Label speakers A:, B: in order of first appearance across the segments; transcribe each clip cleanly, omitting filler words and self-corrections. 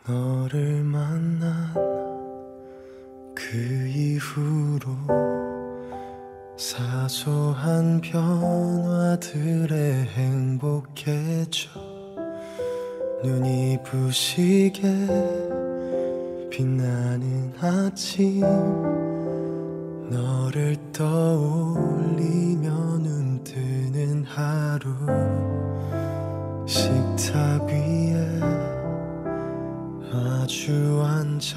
A: 너를 만난 그 이후로 사소한 변화들에 행복해져 눈이 부시게 빛나는 아침 너를 떠올리며 눈 뜨는 하루 식탁 위에 마주 앉아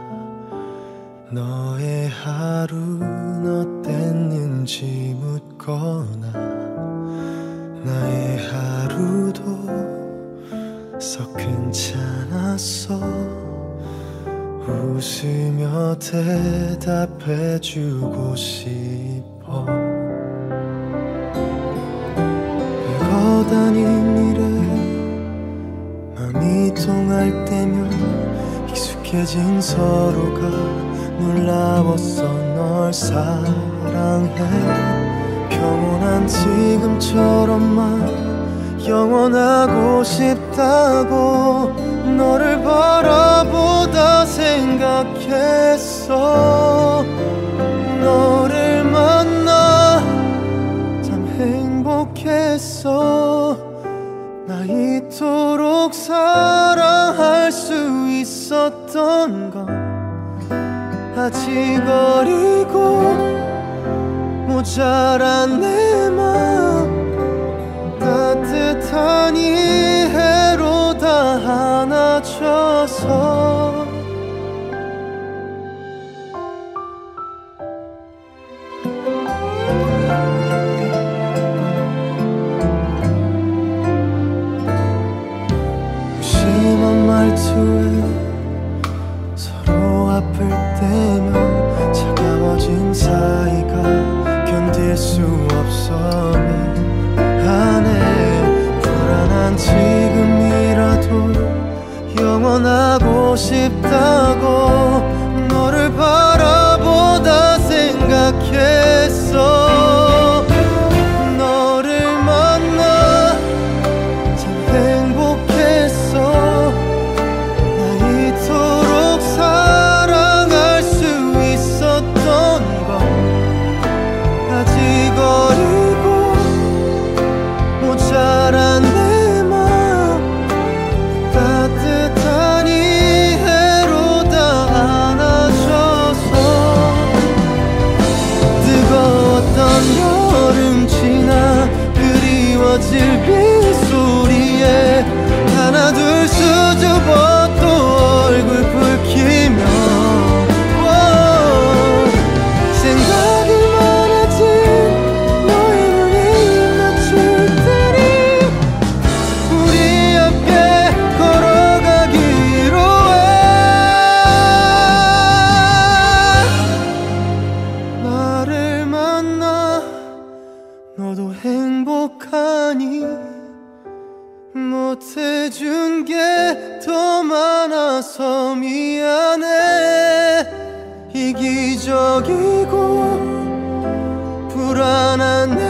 A: 너의 하루는 어땠는지 묻거나 나의 하루도 썩 괜찮았어 웃으며 대답해주고 싶어 별거 아닌 일에 맘이 통할 때면 익숙해진 서로가 놀라웠어 널 사랑해 평온한 지금처럼만 영원하고 싶다고 너를 바라보다 생각했어 너를 만나 참 행복했어 나 이토록 사랑할 수 있었던 건 아직 어리고 모자란 내 맘 따뜻한 이해로 다 안아줘서 무심한 말투에 서로 아플 때면 차가워진 사이가 견딜 수 없어 미안해 불안한 지금이라도 영원하고 싶다고 너를 바라보다 생각했어 너를 만나 참 행복했어 이토록 사랑할 수 있었던 건 아직 어리고 모자란 내 맘 따뜻한 이해로 다 안아줘서 뜨거웠던 여름 지나 그리워질 빗소리에 하나 둘 수줍어 또 얼굴 붉히며 생각이 많아진 너의 눈에 입 맞출 테니 우리 함께 걸어가기로 해 나를 만나 너도 행복하니 못해준 게 더 많아서 미안해 이기적이고 불안한